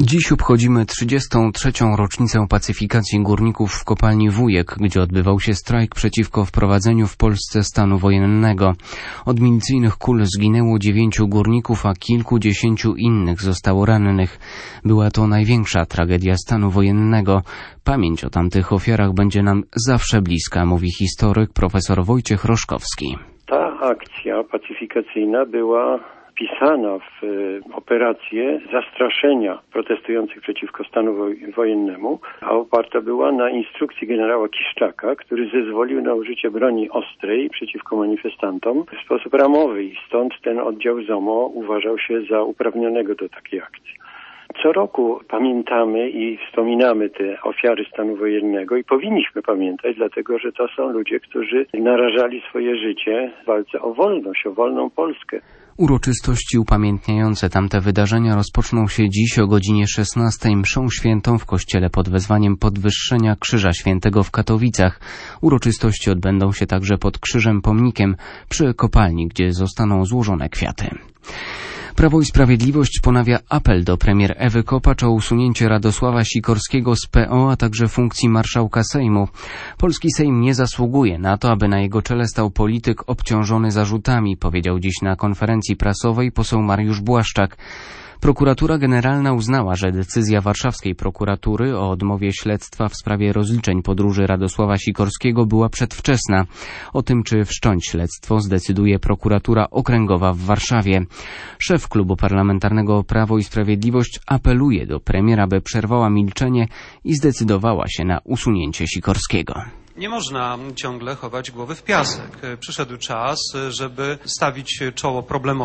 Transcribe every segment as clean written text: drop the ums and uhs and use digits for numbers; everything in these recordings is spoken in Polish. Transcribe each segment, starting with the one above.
Dziś obchodzimy 33. rocznicę pacyfikacji górników w kopalni Wujek, gdzie odbywał się strajk przeciwko wprowadzeniu w Polsce stanu wojennego. Od milicyjnych kul zginęło 9 górników, a kilkudziesięciu innych zostało rannych. Była to największa tragedia stanu wojennego. Pamięć o tamtych ofiarach będzie nam zawsze bliska, mówi historyk profesor Wojciech Roszkowski. Ta akcja pacyfikacyjna była wpisana w operację zastraszenia protestujących przeciwko stanu wojennemu, a oparta była na instrukcji generała Kiszczaka, który zezwolił na użycie broni ostrej przeciwko manifestantom w sposób ramowy i stąd ten oddział ZOMO uważał się za uprawnionego do takiej akcji. Co roku pamiętamy i wspominamy te ofiary stanu wojennego i powinniśmy pamiętać, dlatego że to są ludzie, którzy narażali swoje życie w walce o wolność, o wolną Polskę. Uroczystości upamiętniające tamte wydarzenia rozpoczną się dziś o godzinie 16 mszą świętą w kościele pod wezwaniem podwyższenia Krzyża Świętego w Katowicach. Uroczystości odbędą się także pod Krzyżem Pomnikiem przy kopalni, gdzie zostaną złożone kwiaty. Prawo i Sprawiedliwość ponawia apel do premier Ewy Kopacz o usunięcie Radosława Sikorskiego z PO, a także funkcji marszałka Sejmu. Polski Sejm nie zasługuje na to, aby na jego czele stał polityk obciążony zarzutami, powiedział dziś na konferencji prasowej poseł Mariusz Błaszczak. Prokuratura Generalna uznała, że decyzja warszawskiej prokuratury o odmowie śledztwa w sprawie rozliczeń podróży Radosława Sikorskiego była przedwczesna. O tym, czy wszcząć śledztwo, zdecyduje prokuratura okręgowa w Warszawie. Szef Klubu Parlamentarnego Prawo i Sprawiedliwość apeluje do premiera, aby przerwała milczenie i zdecydowała się na usunięcie Sikorskiego. Nie można ciągle chować głowy w piasek. Przyszedł czas, żeby stawić czoło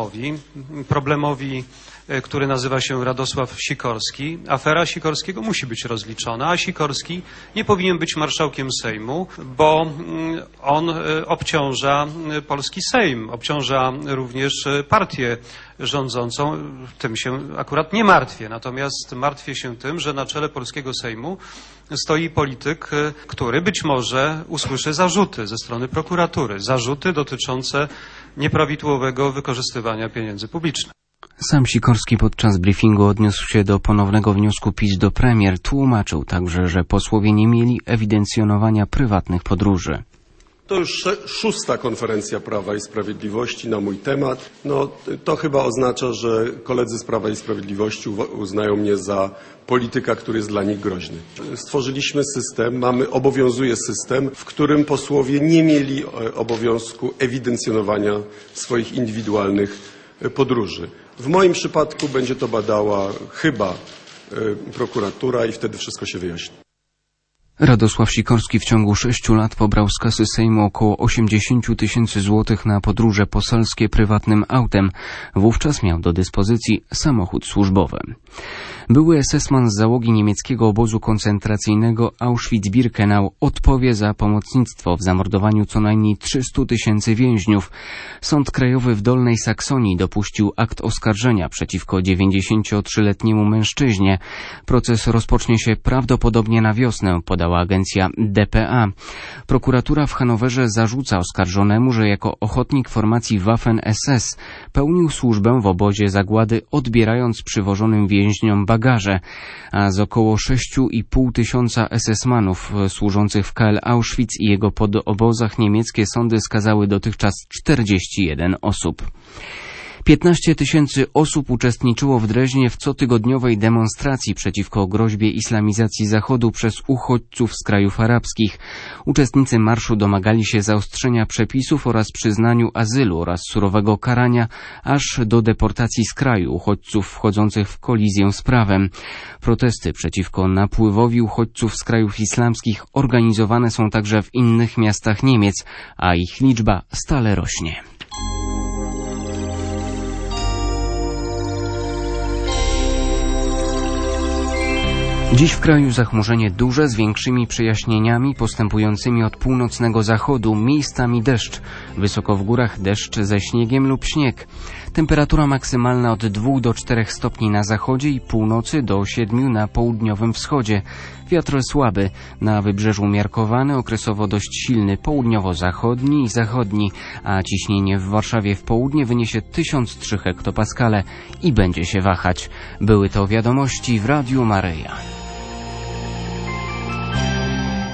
problemowi, który nazywa się Radosław Sikorski. Afera Sikorskiego musi być rozliczona, a Sikorski nie powinien być marszałkiem Sejmu, bo on obciąża polski Sejm, obciąża również partię rządzącą. Tym się akurat nie martwię, natomiast martwię się tym, że na czele polskiego Sejmu stoi polityk, który być może usłyszy zarzuty ze strony prokuratury, zarzuty dotyczące nieprawidłowego wykorzystywania pieniędzy publicznych. Sam Sikorski podczas briefingu odniósł się do ponownego wniosku PiS do premier. Tłumaczył także, że posłowie nie mieli ewidencjonowania prywatnych podróży. To już 6. konferencja Prawa i Sprawiedliwości na mój temat. To chyba oznacza, że koledzy z Prawa i Sprawiedliwości uznają mnie za polityka, który jest dla nich groźny. Stworzyliśmy system, obowiązuje system, w którym posłowie nie mieli obowiązku ewidencjonowania swoich indywidualnych podróży. W moim przypadku będzie to badała chyba prokuratura i wtedy wszystko się wyjaśni. Radosław Sikorski w ciągu 6 lat pobrał z kasy Sejmu około 80 000 złotych na podróże poselskie prywatnym autem. Wówczas miał do dyspozycji samochód służbowy. Były esesman z załogi niemieckiego obozu koncentracyjnego Auschwitz-Birkenau odpowie za pomocnictwo w zamordowaniu co najmniej 300 000 więźniów. Sąd Krajowy w Dolnej Saksonii dopuścił akt oskarżenia przeciwko 93-letniemu mężczyźnie. Proces rozpocznie się prawdopodobnie na wiosnę, podała agencja dpa. Prokuratura w Hanowerze zarzuca oskarżonemu, że jako ochotnik formacji Waffen-SS pełnił służbę w obozie zagłady, odbierając przywożonym więźniom bagaże, a z około 6,5 tysiąca SS-manów służących w KL Auschwitz i jego podobozach niemieckie sądy skazały dotychczas 41 osób. 15 000 osób uczestniczyło w Dreźnie w cotygodniowej demonstracji przeciwko groźbie islamizacji Zachodu przez uchodźców z krajów arabskich. Uczestnicy marszu domagali się zaostrzenia przepisów oraz przyznaniu azylu oraz surowego karania, aż do deportacji z kraju uchodźców wchodzących w kolizję z prawem. Protesty przeciwko napływowi uchodźców z krajów islamskich organizowane są także w innych miastach Niemiec, a ich liczba stale rośnie. Dziś w kraju zachmurzenie duże z większymi przejaśnieniami postępującymi od północnego zachodu, miejscami deszcz. Wysoko w górach deszcz ze śniegiem lub śnieg. Temperatura maksymalna od 2 do 4 stopni na zachodzie i północy do 7 na południowym wschodzie. Wiatr słaby, na wybrzeżu umiarkowany, okresowo dość silny, południowo-zachodni i zachodni, a ciśnienie w Warszawie w południe wyniesie 1003 hektopaskale i będzie się wahać. Były to wiadomości w Radiu Maryja.